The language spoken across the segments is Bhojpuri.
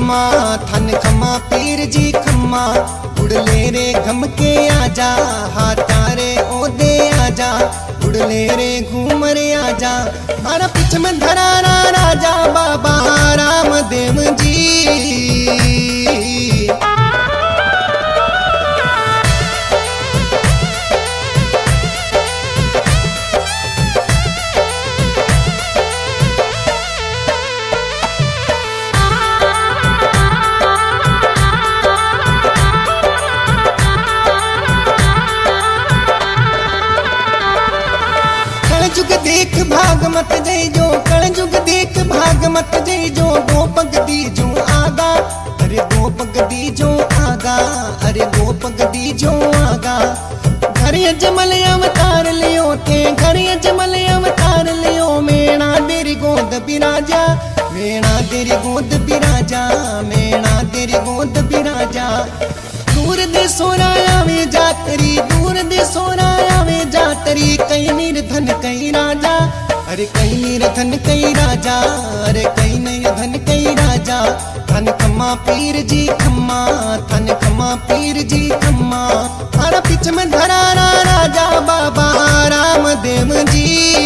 खम्मा थन खम्मा पीर जी खम्मा उड़ले रे घम के आजा हाथारे ओदे आजा उड़ले रे घूम रे आजा अरे पिछ में धरारा राजा बाबा रामदेव जी। कलजुग देख भाग मत जय जो कलजुग देख भाग मत जय जो दो पग दी जो आगा अरे दो पग दी जो आगा अरे दो पग दी जो आगा घर अजमल अवतार लियो थे घर अजमल अवतार लियो मेणा तेरी गोद बिराजा मेणा तेरी गोद बिराजा मेणा तेरी गोद बिराजा दूर दे सोराया वे जातरी दूर दे सोराया वे जातरी कई निर्धन कई राजा अरे कई निर्धन कई राजा अरे कई निर्धन कई राजा थन खम्मा पीर जी खम्मा थन खम्मा पीर जी खम्मा हर पिछ में धरारा राजा बाबा रामदेव जी।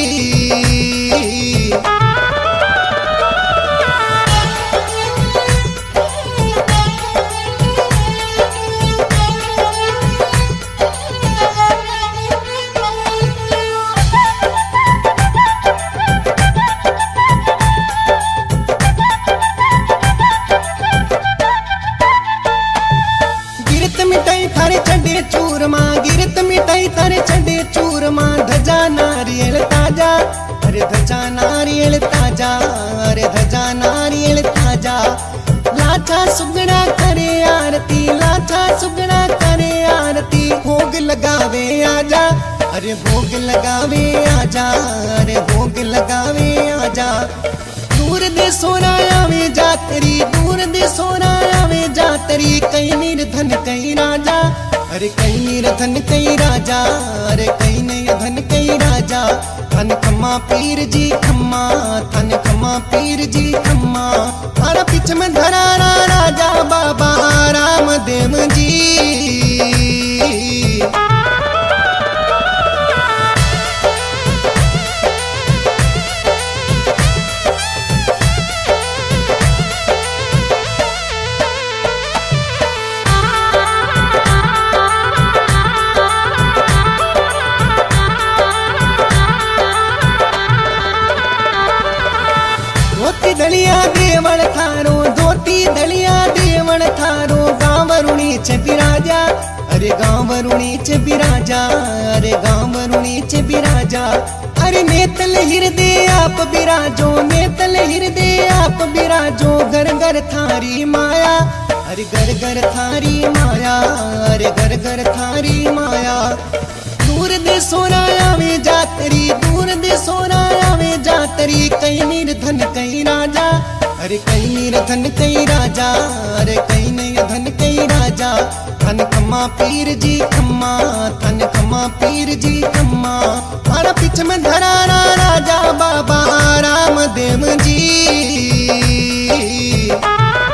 मिटाई थारे चढ़े चूरमा गिरत मिटाई थारे चढ़े चूरमा धजा नारियल ताजा अरे धजा नारियल ताजा अरे धजा नारियल ताजा लाचा सुगड़ा करे आरती लाचा सुगड़ा करे आरती भोग लगावे आजा अरे भोग लगावे आजा अरे भोग लगावे आजा दूर दे सोराया वे जातरी दूर दे सोराया वे जातरी कई निर्धन कई राजा अरे कई निर्धन कई राजा अरे कई निर्धन कई राजा थन खम्मा पीर जी खम्मा थन खम्मा पीर जी खम्मा हर पिछ में धरारा राजा बाबा रामदेव जी। धोती दलिया देवण थारो धोती दलिया देवण थारो गाँव वरुणी च बिराजा अरे गाँव वरुणी च बिराजा अरे गाँव वरुणी च बिराजा अरे नेतल हृदय आप बिराजो नेतल हृदय आप बिराजो घर घर थारी माया अरे घर घर थारी माया अरे घर घर थारी माया दूर दे सोराया वे जातरी दूर दे सोराया वे जातरी कई निर्धन कई राजा अरे कई निर्धन कई राजा अरे कई निर्धन कई राजा थन खम्मा पीर जी खम्मा थन खम्मा पीर जी खम्मा हर पिछ में धरारा राजा बाबा रामदेव जी। कलजुग देख भाग मत जय जो दो पग दी जो आगा अरे दो पग दी जो आगा धजा नारियल ताजा अरे धजा नारियल ताजा लाचा सुगड़ा करे आरती लाचा सुगड़ा करे आरती भोग लगावे आजा अरे भोग लगावे आजा दूर दे सोराया वे जातरी दूर दे सोराया वे जातरी कई निर्धन कई राजा अरे कई निर्धन कई राजा थन खम्मा पीर जी खम्मा थन खम्मा पीर जी खम्मा हर पिछ में धरारा राजा बाबा रामदेव जी।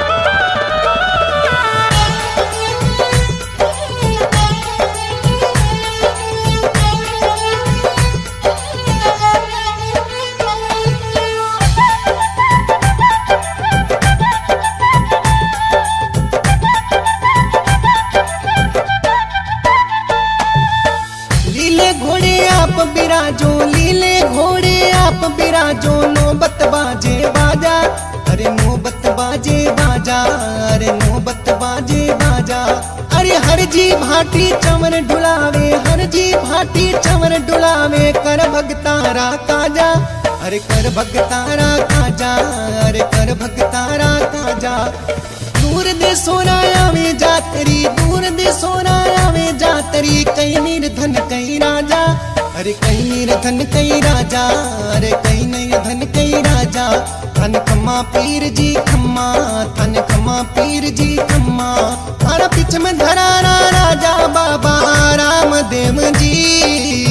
बिराजो लीले घोड़े आप बिराजो नौबत बाजे बाजा अरे नौबत बाजे बाजा अरे नौबत बाजे बाजा अरे हर जी भाटी चमर डुलावे हर जी भाटी चमर डुलावे कर भगतारा काजा अरे कर भगतारा काजा अरे कर भगतारा काजा दूर दे सोराया वे जातरी दूर दे सोराया वे जातरी कई निर्धन कई राजा अरे कई निर्धन कई राजा अरे कई निर्धन कई राजा थन खम्मा पीर जी खम्मा थन खम्मा पीर जी खम्मा हर पिछ में धरारा राजा बाबा रामदेव जी।